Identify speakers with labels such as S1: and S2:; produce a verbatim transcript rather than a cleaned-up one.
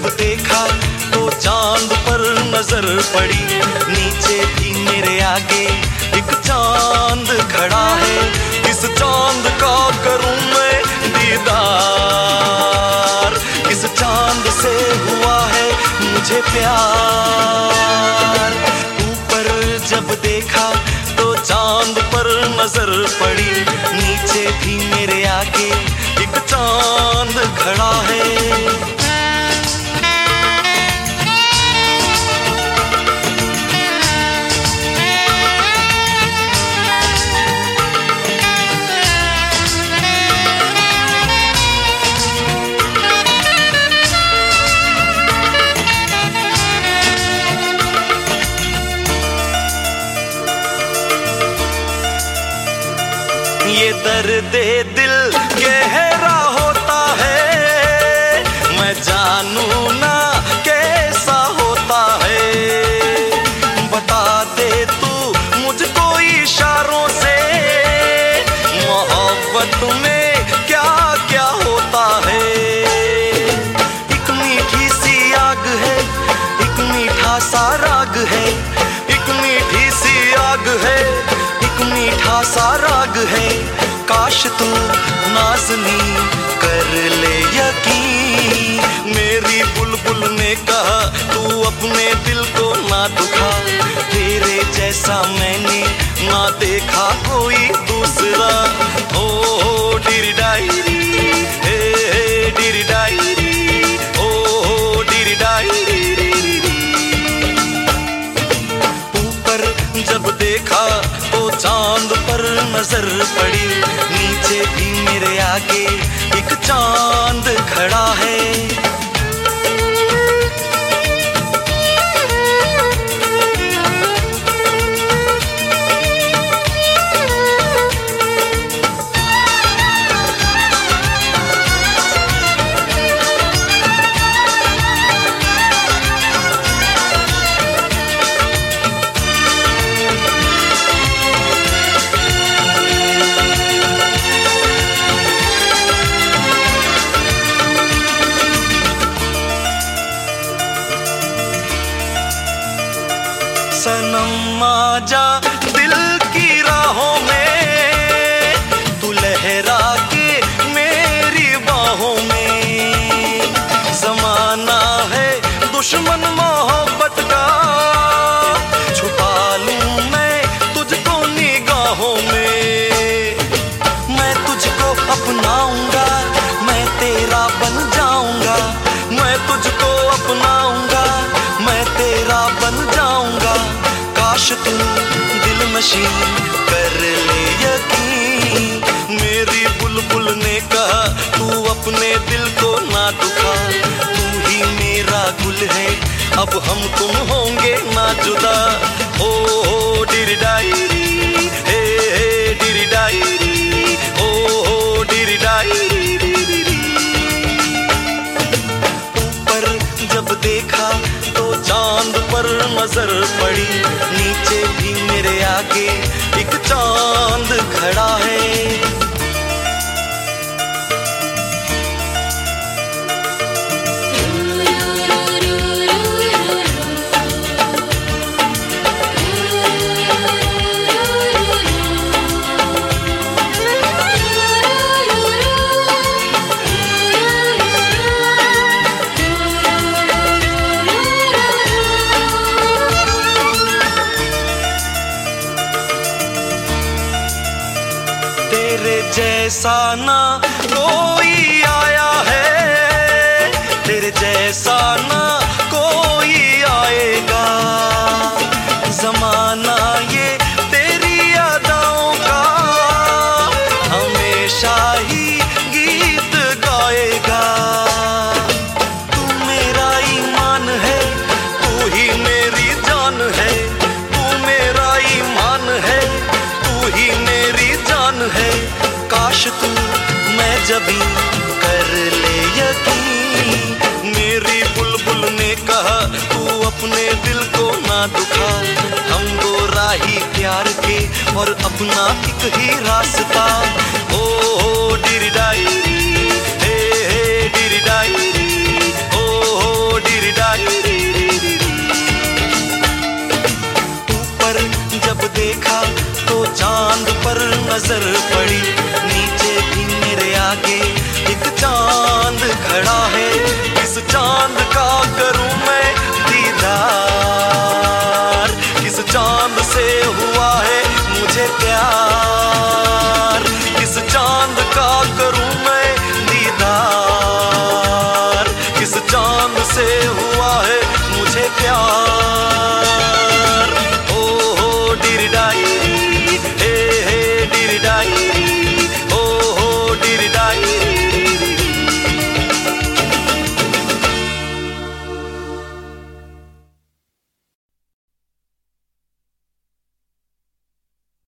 S1: जब देखा तो चांद पर नजर पड़ी, नीचे भी मेरे आगे एक चांद खड़ा है। इस चांद का करूं मैं दीदार, इस चांद से हुआ है मुझे प्यार। ऊपर जब देखा तो चांद पर नजर पड़ी, नीचे भी मेरे आगे एक चांद खड़ा है। ये दर्द दिल गहरा होता है, मैं जानू ना कैसा होता है। बता दे तू मुझको इशारों से, मोहब्बत में क्या क्या होता है। एक मीठी सी आग है, एक मीठा सा राग है, एक मीठी सी आग है, एक मीठा सा राग है। काश तू नाज़नी कर ले यकीन, मेरी बुलबुल ने कहा तू अपने दिल को ना दुखा। तेरे जैसा मैंने ना देखा कोई दूसरा। ओ डिरी डायरी, हे डिरी डायरी, ओ डिरी डायरी। ऊपर जब देखा तो चांद पर नजर पड़ी, नीचे भी मेरे आगे एक चांद खड़ा है। सनम आजा दिल की राहों में, तू लहरा के मेरी बाहों में। ज़माना है दुश्मन मोहब्बत का, छुपा लूं मैं तुझको निगाहों में। मैं तुझको अपनाऊंगा, मैं तेरा बन जाऊंगा। मैं तुझको अपनाऊंगा, मैं तेरा बन जाऊंगा। काश तू दिल नशीं कर ले यकीन, मेरी बुलबुल ने कहा तू अपने दिल को ना दुखा। तू ही मेरा गुल है, अब हम तुम होंगे ना जुदा। ओ डिरी डायरी, हे डिरी डायरी, ओ डिरी डायरी। ऊपर जब देखा तो चांद पर नजर पड़ी, नीचे भी मेरे आगे एक चांद खड़ा है। तेरे जैसा ना कोई आया है, तेरे जैसा ना कोई आएगा। ज़माना ये तेरी यादों का हमेशा ही गीत गाएगा। तू मेरा ईमान है, तू ही मेरी जान है। तू मेरा ईमान है, तू ही मेरी जान है। काश तू मैं जबी कर ले यकीन, मेरी बुलबुल ने कहा तू अपने दिल को ना दुखा। हम दो राही प्यार के और अपना एक ही रास्ता। ओ डिरी डायरी, हे हे डिरी डायरी, ओ नजर पड़ी।